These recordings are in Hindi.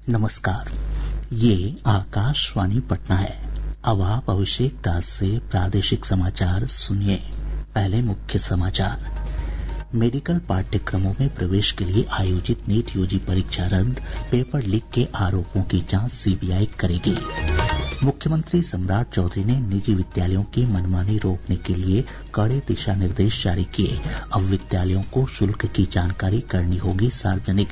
नमस्कार, ये आकाशवाणी पटना है। अब आप अभिषेक दास से प्रादेशिक समाचार सुनिए। पहले मुख्य समाचार। मेडिकल पाठ्यक्रमों में प्रवेश के लिए आयोजित नीट यूजी परीक्षा रद्द, पेपर लीक के आरोपों की जांच सीबीआई करेगी। मुख्यमंत्री सम्राट चौधरी ने निजी विद्यालयों की मनमानी रोकने के लिए कड़े दिशा निर्देश जारी किए। अब विद्यालयों को शुल्क की जानकारी करनी होगी सार्वजनिक।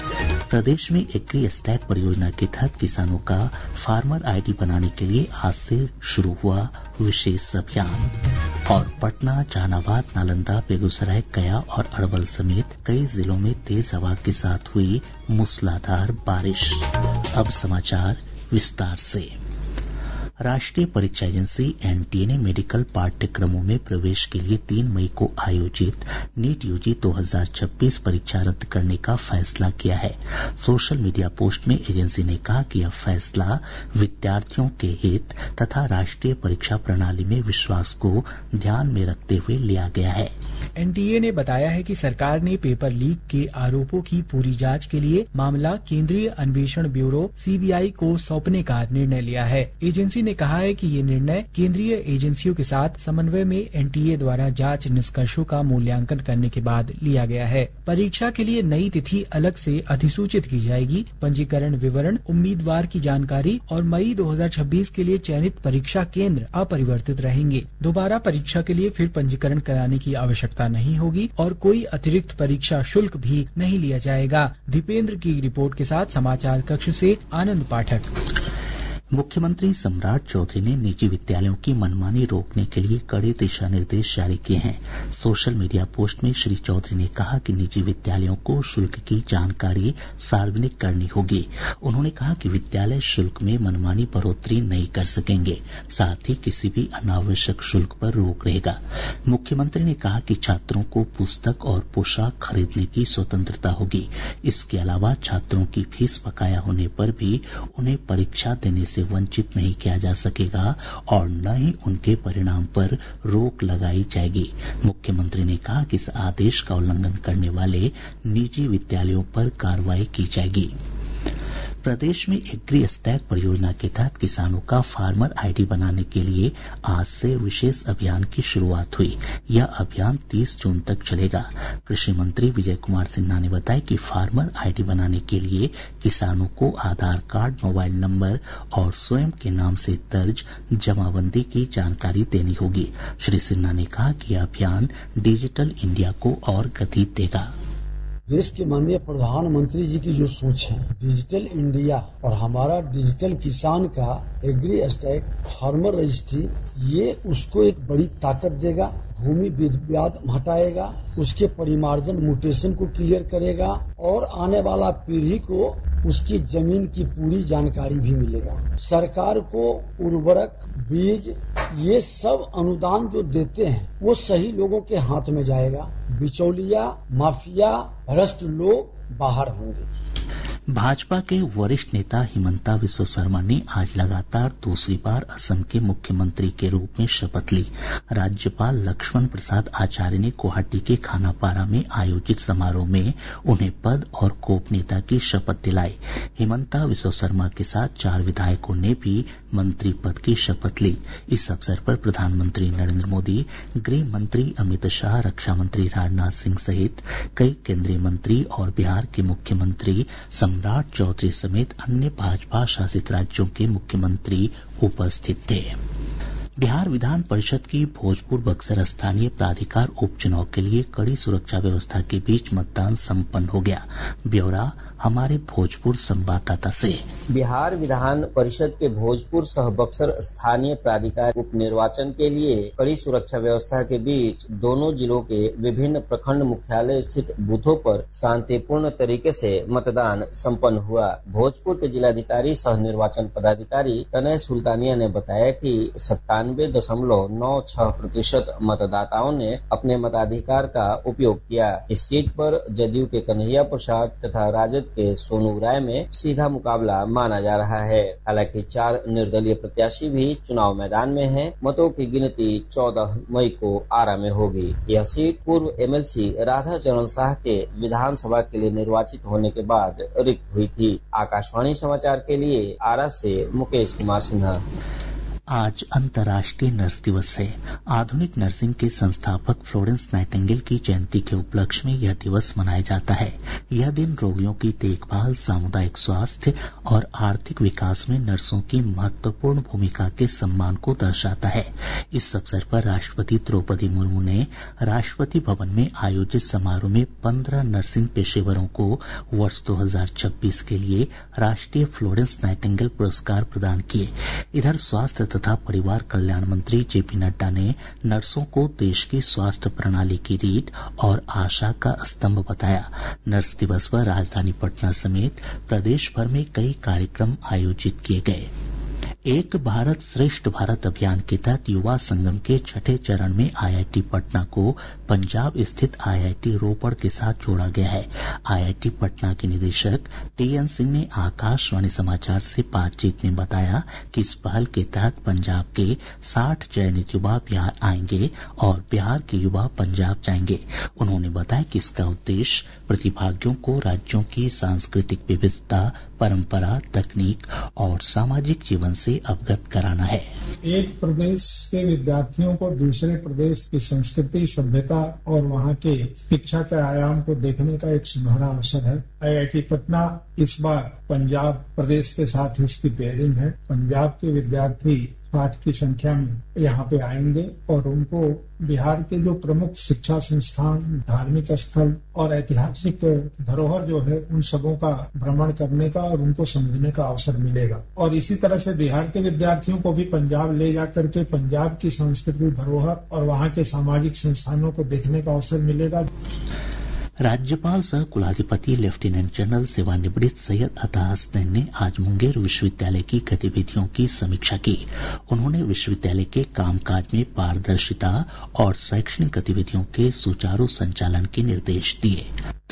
प्रदेश में एग्री स्टैक परियोजना के तहत किसानों का फार्मर आईडी बनाने के लिए आज से शुरू हुआ विशेष अभियान। और पटना, जहानाबाद, नालंदा, बेगूसराय, गया और अरवल समेत कई जिलों में तेज हवा के साथ हुई मूसलाधार बारिश। अब समाचार विस्तार से। राष्ट्रीय परीक्षा एजेंसी एनटीए ने मेडिकल पाठ्यक्रमों में प्रवेश के लिए 3 मई को आयोजित नीट यूजी 2026 परीक्षा रद्द करने का फैसला किया है। सोशल मीडिया पोस्ट में एजेंसी ने कहा कि यह फैसला विद्यार्थियों के हित तथा राष्ट्रीय परीक्षा प्रणाली में विश्वास को ध्यान में रखते हुए लिया गया है। एनटीए ने बताया है कि सरकार ने पेपर लीक के आरोपों की पूरी जांच के लिए मामला केंद्रीय अन्वेषण ब्यूरो सीबीआई को सौंपने का निर्णय लिया है। एजेंसी ने कहा है कि ये निर्णय केंद्रीय एजेंसियों के साथ समन्वय में एनटीए द्वारा जांच निष्कर्षों का मूल्यांकन करने के बाद लिया गया है। परीक्षा के लिए नई तिथि अलग से अधिसूचित की जाएगी। पंजीकरण विवरण, उम्मीदवार की जानकारी और मई 2026 के लिए चयनित परीक्षा केंद्र अपरिवर्तित रहेंगे। दोबारा परीक्षा के लिए फिर पंजीकरण कराने की आवश्यकता नहीं होगी और कोई अतिरिक्त परीक्षा शुल्क भी नहीं लिया जाएगा। दीपेंद्र की रिपोर्ट के साथ समाचार कक्ष से आनंद पाठक। मुख्यमंत्री सम्राट चौधरी ने निजी विद्यालयों की मनमानी रोकने के लिए कड़े दिशा निर्देश जारी किए हैं। सोशल मीडिया पोस्ट में श्री चौधरी ने कहा कि निजी विद्यालयों को शुल्क की जानकारी सार्वजनिक करनी होगी। उन्होंने कहा कि विद्यालय शुल्क में मनमानी बढ़ोतरी नहीं कर सकेंगे, साथ ही किसी भी अनावश्यक शुल्क पर रोक रहेगा। मुख्यमंत्री ने कहा कि छात्रों को पुस्तक और पोशाक खरीदने की स्वतंत्रता होगी। इसके अलावा छात्रों की फीस बकाया होने पर भी उन्हें परीक्षा देने से वंचित नहीं किया जा सकेगा और न ही उनके परिणाम पर रोक लगाई जाएगी। मुख्यमंत्री ने कहा कि इस आदेश का उल्लंघन करने वाले निजी विद्यालयों पर कार्रवाई की जाएगी। प्रदेश में एग्री स्टैक परियोजना के तहत किसानों का फार्मर आईडी बनाने के लिए आज से विशेष अभियान की शुरुआत हुई। यह अभियान 30 जून तक चलेगा। कृषि मंत्री विजय कुमार सिन्हा ने बताया कि फार्मर आईडी बनाने के लिए किसानों को आधार कार्ड, मोबाइल नंबर और स्वयं के नाम से दर्ज जमाबंदी की जानकारी देनी होगी। श्री सिन्हा ने कहा कि यह अभियान डिजिटल इंडिया को और गति देगा। देश के माननीय प्रधानमंत्री जी की जो सोच है डिजिटल इंडिया और हमारा डिजिटल किसान का एग्री स्टैक फार्मर रजिस्ट्री, ये उसको एक बड़ी ताकत देगा। भूमि विवाद हटाएगा, उसके परिमार्जन म्यूटेशन को क्लियर करेगा और आने वाला पीढ़ी को उसकी जमीन की पूरी जानकारी भी मिलेगा। सरकार को उर्वरक, बीज, ये सब अनुदान जो देते हैं वो सही लोगों के हाथ में जाएगा। बिचौलिया, माफिया, भ्रष्ट लोग बाहर होंगे। भाजपा के वरिष्ठ नेता हिमंता बिस्वा शर्मा ने आज लगातार दूसरी बार असम के मुख्यमंत्री के रूप में शपथ ली। राज्यपाल लक्ष्मण प्रसाद आचार्य ने गुवाहाटी के खानापारा में आयोजित समारोह में उन्हें पद और गोपनीयता की शपथ दिलाई। हिमंता बिस्वा शर्मा के साथ 4 विधायकों ने भी मंत्री पद की शपथ ली। इस अवसर पर प्रधानमंत्री नरेंद्र मोदी, गृह मंत्री अमित शाह, रक्षा मंत्री राजनाथ सिंह सहित कई केंद्रीय मंत्री और बिहार के मुख्यमंत्री सम्राट चौधरी समेत अन्य भाजपा शासित राज्यों के मुख्यमंत्री उपस्थित थे। बिहार विधान परिषद की भोजपुर बक्सर स्थानीय प्राधिकार उपचुनाव के लिए कड़ी सुरक्षा व्यवस्था के बीच मतदान संपन्न हो गया। ब्यौरा हमारे भोजपुर संवाददाता से। बिहार विधान परिषद के भोजपुर सह बक्सर स्थानीय प्राधिकार उप निर्वाचन के लिए कड़ी सुरक्षा व्यवस्था के बीच दोनों जिलों के विभिन्न प्रखंड मुख्यालय स्थित बूथों पर शांतिपूर्ण तरीके से मतदान संपन्न हुआ। भोजपुर के जिलाधिकारी सह निर्वाचन पदाधिकारी तनय सुल्तानिया ने बताया कि 97 98.96% मतदाताओं ने अपने मताधिकार का उपयोग किया। इस सीट पर जदयू के कन्हैया प्रसाद तथा राजद के सोनू राय में सीधा मुकाबला माना जा रहा है। हालांकि 4 निर्दलीय प्रत्याशी भी चुनाव मैदान में हैं। मतों की गिनती 14 मई को आरा में होगी। यह सीट पूर्व MLC राधा चरण शाह के विधानसभा के लिए निर्वाचित होने के बाद रिक्त हुई थी। आकाशवाणी समाचार के लिए आरा से मुकेश कुमार सिन्हा। आज अंतर्राष्ट्रीय नर्स दिवस है। आधुनिक नर्सिंग के संस्थापक फ्लोरेंस नाइटिंगेल की जयंती के उपलक्ष्य में यह दिवस मनाया जाता है। यह दिन रोगियों की देखभाल, सामुदायिक स्वास्थ्य और आर्थिक विकास में नर्सों की महत्वपूर्ण भूमिका के सम्मान को दर्शाता है। इस अवसर पर राष्ट्रपति द्रौपदी मुर्मू ने राष्ट्रपति भवन में आयोजित समारोह में 15 नर्सिंग पेशेवरों को वर्ष 2026 के लिए राष्ट्रीय फ्लोरेंस नाइटिंगेल पुरस्कार प्रदान किए। इधर स्वास्थ्य तथा परिवार कल्याण मंत्री JP नड्डा ने नर्सों को देश की स्वास्थ्य प्रणाली की रीढ़ और आशा का स्तंभ बताया। नर्स दिवस पर राजधानी पटना समेत प्रदेश भर में कई कार्यक्रम आयोजित किए गए। एक भारत श्रेष्ठ भारत अभियान के तहत युवा संगम के 6ठे चरण में IIT पटना को पंजाब स्थित IIT रोपड़ के साथ जोड़ा गया है। IIT पटना के निदेशक TN सिंह ने आकाशवाणी समाचार से बातचीत में बताया कि इस पहल के तहत पंजाब के 60 चयनित युवा बिहार आएंगे और बिहार के युवा पंजाब जाएंगे। उन्होंने बताया कि इसका उद्देश्य प्रतिभागियों को राज्यों की सांस्कृतिक विविधता, परंपरा, तकनीक और सामाजिक जीवन से अवगत कराना है। एक प्रदेश के विद्यार्थियों को दूसरे प्रदेश की संस्कृति, सभ्यता और वहाँ के शिक्षा के आयाम को देखने का एक सुनहरा अवसर है। IIT पटना इस बार पंजाब प्रदेश के साथ इसकी पेयरिंग है। पंजाब के विद्यार्थी 60 की संख्या में यहाँ पे आएंगे और उनको बिहार के जो प्रमुख शिक्षा संस्थान, धार्मिक स्थल और ऐतिहासिक धरोहर जो है उन सबों का भ्रमण करने का और उनको समझने का अवसर मिलेगा। और इसी तरह से बिहार के विद्यार्थियों को भी पंजाब ले जाकर के पंजाब की संस्कृति, धरोहर और वहाँ के सामाजिक संस्थानों को देखने का अवसर मिलेगा। राज्यपाल सह कुलाधिपति लेफ्टिनेंट जनरल सेवानिवृत्त सैयद अता हसनैन ने आज मुंगेर विश्वविद्यालय की गतिविधियों की समीक्षा की। उन्होंने विश्वविद्यालय के कामकाज में पारदर्शिता और शैक्षणिक गतिविधियों के सुचारू संचालन के निर्देश दिए।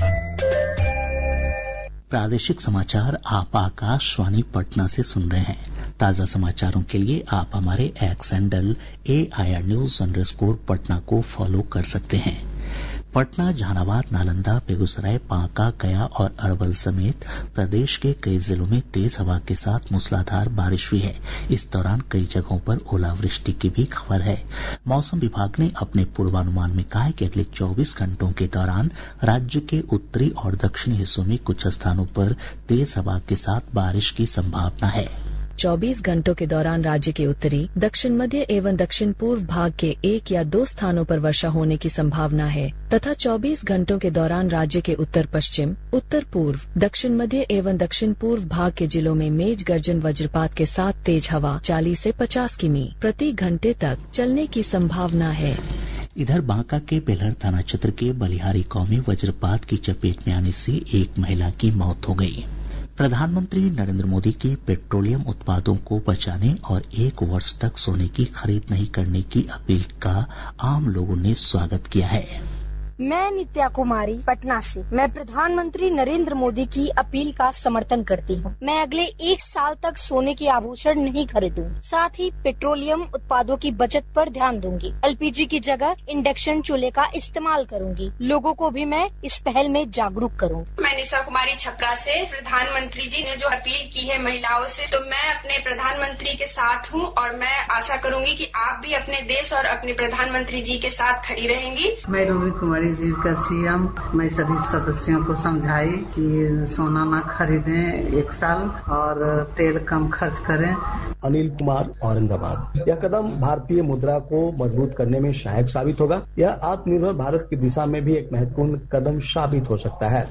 प्रादेशिक समाचार आप आकाशवाणी पटना से सुन रहे हैं। ताजा समाचारों के लिए आप हमारे एक्स हैंडल AIR News _ को फॉलो कर सकते हैं। पटना, जहानाबाद, नालंदा, बेगूसराय, बांका, गया और अरवल समेत प्रदेश के कई जिलों में तेज हवा के साथ मूसलाधार बारिश हुई है। इस दौरान कई जगहों पर ओलावृष्टि की भी खबर है। मौसम विभाग ने अपने पूर्वानुमान में कहा है कि अगले 24 घंटों के दौरान राज्य के उत्तरी और दक्षिणी हिस्सों में कुछ स्थानों पर तेज हवा के साथ बारिश की संभावना है। 24 घंटों के दौरान राज्य के उत्तरी, दक्षिण मध्य एवं दक्षिण पूर्व भाग के 1 या 2 स्थानों पर वर्षा होने की संभावना है तथा 24 घंटों के दौरान राज्य के उत्तर पश्चिम, उत्तर पूर्व, दक्षिण मध्य एवं दक्षिण पूर्व भाग के जिलों में मेघ गर्जन वज्रपात के साथ तेज हवा 40 से 50 किमी प्रति घंटे तक चलने की संभावना है। इधर बांका के बेलहर थाना क्षेत्र के बलिहारी गांव में वज्रपात की चपेट में आने से एक महिला की मौत हो गई। प्रधानमंत्री नरेंद्र मोदी की पेट्रोलियम उत्पादों को बचाने और 1 वर्ष तक सोने की खरीद नहीं करने की अपील का आम लोगों ने स्वागत किया है। मैं नित्या कुमारी पटना से। मैं प्रधानमंत्री नरेंद्र मोदी की अपील का समर्थन करती हूँ। मैं अगले 1 साल तक सोने के आभूषण नहीं खरीदूंगी। साथ ही पेट्रोलियम उत्पादों की बचत पर ध्यान दूंगी। LPG की जगह इंडक्शन चूल्हे का इस्तेमाल करूंगी। लोगों को भी मैं इस पहल में जागरूक करूंगी। मैं निशा कुमारी छपरा से। प्रधानमंत्री जी ने जो अपील की है महिलाओं से, तो मैं अपने प्रधानमंत्री के साथ हूँ और मैं आशा करूंगी कि आप भी अपने देश और अपने प्रधानमंत्री जी के साथ खड़ी रहेंगी। मैं रूबी कुमारी जीविका CM। मैं सभी सदस्यों को समझाई कि सोना न खरीदें 1 साल और तेल कम खर्च करें। अनिल कुमार, औरंगाबाद। यह कदम भारतीय मुद्रा को मजबूत करने में सहायक साबित होगा। यह आत्मनिर्भर भारत की दिशा में भी एक महत्वपूर्ण कदम साबित हो सकता है।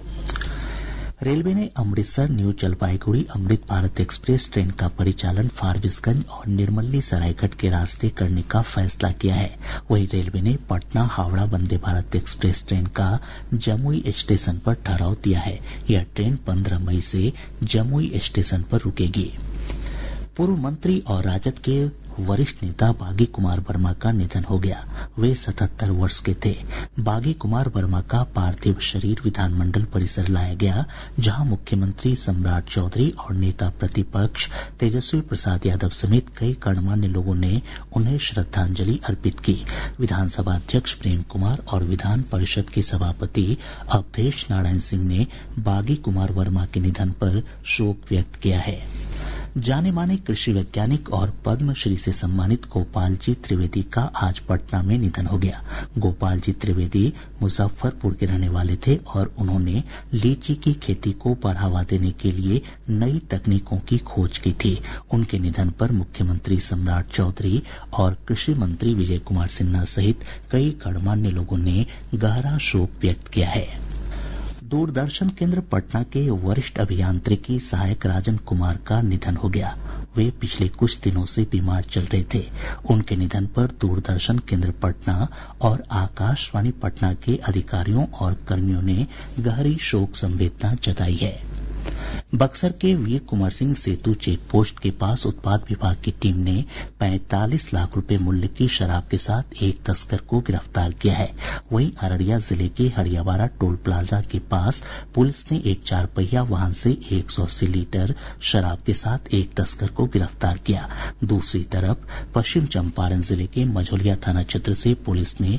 रेलवे ने Amritsar new Jalpaiguri Amrit Bharat express train का परिचालन फारबिसगंज और निर्मली सरायघाट के रास्ते करने का फैसला किया है। वहीं रेलवे ने पटना हावड़ा वंदे भारत एक्सप्रेस ट्रेन का जमुई स्टेशन पर ठहराव दिया है। यह ट्रेन 15 मई से जमुई स्टेशन पर रुकेगी। पूर्व मंत्री और राजद के वरिष्ठ नेता बागी कुमार वर्मा का निधन हो गया। वे 77 वर्ष के थे। बागी कुमार वर्मा का पार्थिव शरीर विधानमंडल परिसर लाया गया, जहां मुख्यमंत्री सम्राट चौधरी और नेता प्रतिपक्ष तेजस्वी प्रसाद यादव समेत कई गणमान्य लोगों ने उन्हें श्रद्धांजलि अर्पित की। विधानसभा अध्यक्ष प्रेम कुमार और विधान परिषद के सभापति अवधेश नारायण सिंह ने बागी कुमार वर्मा के निधन पर शोक व्यक्त किया है। जाने माने कृषि वैज्ञानिक और पद्मश्री से सम्मानित गोपाल जी त्रिवेदी का आज पटना में निधन हो गया। गोपाल जी त्रिवेदी मुजफ्फरपुर के रहने वाले थे और उन्होंने लीची की खेती को बढ़ावा देने के लिए नई तकनीकों की खोज की थी। उनके निधन पर मुख्यमंत्री सम्राट चौधरी और कृषि मंत्री विजय कुमार सिन्हा सहित कई गणमान्य लोगों ने गहरा शोक व्यक्त किया है। दूरदर्शन केंद्र पटना के वरिष्ठ अभियांत्रिकी सहायक राजन कुमार का निधन हो गया। वे पिछले कुछ दिनों से बीमार चल रहे थे। उनके निधन पर दूरदर्शन केंद्र पटना और आकाशवाणी पटना के अधिकारियों और कर्मियों ने गहरी शोक संवेदना जताई है। बक्सर के वीर कुंवर सिंह सेतु चेक पोस्ट के पास उत्पाद विभाग की टीम ने 45 लाख रुपए मूल्य की शराब के साथ एक तस्कर को गिरफ्तार किया है। वहीं अररिया जिले के हरियावाड़ा टोल प्लाजा के पास पुलिस ने एक 4 पहिया वाहन से 180 लीटर शराब के साथ एक तस्कर को गिरफ्तार किया। दूसरी तरफ पश्चिम चंपारण जिले के मझौलिया थाना क्षेत्र से पुलिस ने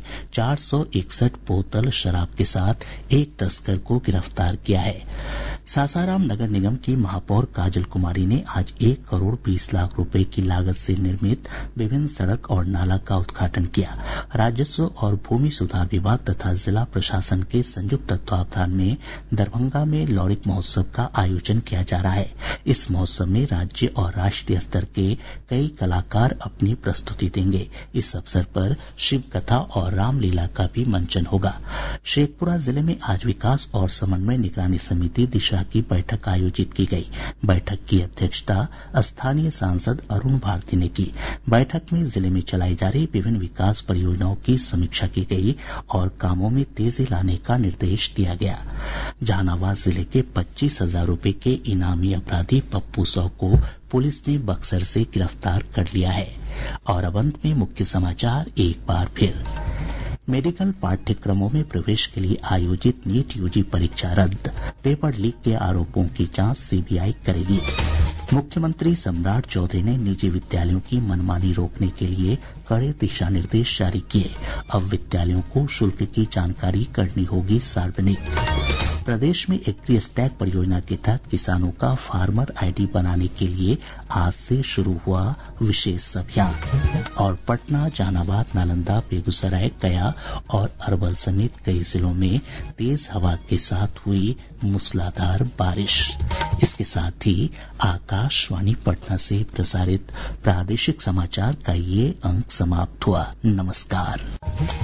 461 बोतल शराब के साथ एक तस्कर को गिरफ्तार किया है। सासाराम नगर निगम की महापौर काजल कुमारी ने आज 1 करोड़ 20 लाख रुपए की लागत से निर्मित विभिन्न सड़क और नाला का उद्घाटन किया। राजस्व और भूमि सुधार विभाग तथा जिला प्रशासन के संयुक्त तत्वावधान में दरभंगा में लौरिक महोत्सव का आयोजन किया जा रहा है। इस महोत्सव में राज्य और राष्ट्रीय स्तर के कई कलाकार अपनी प्रस्तुति देंगे। इस अवसर पर शिव कथा और रामलीला का भी मंचन होगा। शेखपुरा जिले में आज विकास और समन्वय निगरानी समिति दिशा की बैठक आयोजित की गई। बैठक की अध्यक्षता स्थानीय सांसद अरुण भारती ने की। बैठक में जिले में चलाई जा रही विभिन्न विकास परियोजनाओं की समीक्षा की गई और कामों में तेजी लाने का निर्देश दिया गया। जहानाबाद जिले के 25,000 रुपए के इनामी अपराधी पप्पू सौ को पुलिस ने बक्सर से गिरफ्तार कर लिया है। और अब अंत में मुख्य समाचार एक बार फिर। मेडिकल पाठ्यक्रमों में प्रवेश के लिए आयोजित नीट यूजी परीक्षा रद्द। पेपर लीक के आरोपों की जांच सीबीआई करेगी। मुख्यमंत्री सम्राट चौधरी ने निजी विद्यालयों की मनमानी रोकने के लिए कड़े दिशा निर्देश जारी किए। अब विद्यालयों को शुल्क की जानकारी करनी होगी सार्वजनिक। प्रदेश में एग्री स्टैक परियोजना के तहत किसानों का फार्मर आईडी बनाने के लिए आज से शुरू हुआ विशेष अभियान। और पटना, जहानाबाद, नालंदा, बेगूसराय, गया और अरवल समेत कई जिलों में तेज हवा के साथ हुई मूसलाधार बारिश। इसके साथ ही आकाशवाणी पटना से प्रसारित प्रादेशिक समाचार का ये अंक समाप्त हुआ। नमस्कार।